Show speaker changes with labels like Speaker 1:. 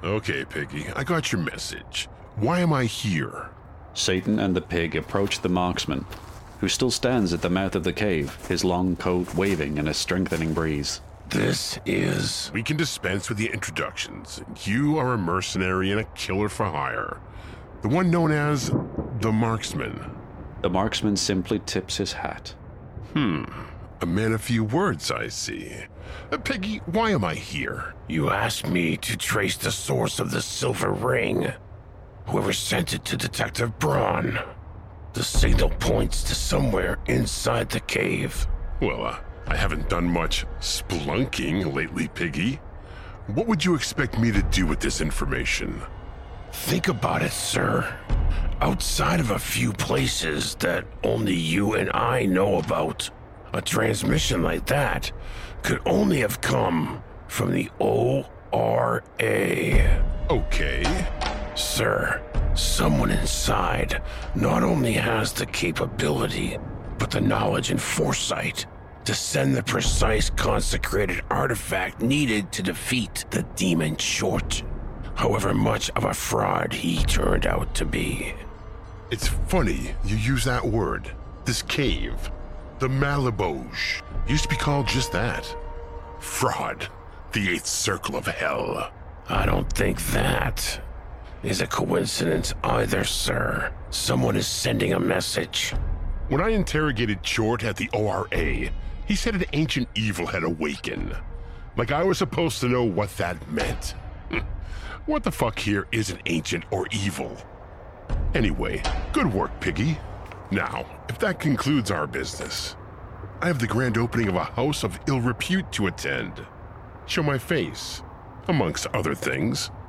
Speaker 1: Okay, Piggy, I got your message. Why am I here?
Speaker 2: Satan and the pig approach the marksman, who still stands at the mouth of the cave, his long coat waving in a strengthening breeze.
Speaker 3: This is...
Speaker 1: We can dispense with the introductions. You are a mercenary and a killer for hire. The one known as the Marksman.
Speaker 2: The marksman simply tips his hat.
Speaker 1: A man of few words, I see. Piggy, why am I here?
Speaker 3: You asked me to trace the source of the silver ring. Whoever sent it to Detective Braun. The signal points to somewhere inside the cave.
Speaker 1: Well, I haven't done much splunking lately, Piggy. What would you expect me to do with this information?
Speaker 3: Think about it, sir. Outside of a few places that only you and I know about, a transmission like that could only have come from the ORA.
Speaker 1: Okay.
Speaker 3: Sir, someone inside not only has the capability, but the knowledge and foresight to send the precise consecrated artifact needed to defeat the demon Short, however much of a fraud he turned out to be.
Speaker 1: It's funny you use that word. This cave, the Malabouche, used to be called just that. Fraud. The eighth circle of hell.
Speaker 3: I don't think that is a coincidence either, sir. Someone is sending a message.
Speaker 1: When I interrogated Short at the ORA, he said an ancient evil had awakened. Like I was supposed to know what that meant. What the fuck here isn't ancient or evil? Anyway, good work, Piggy. Now, if that concludes our business, I have the grand opening of a house of ill repute to attend. Show my face, amongst other things.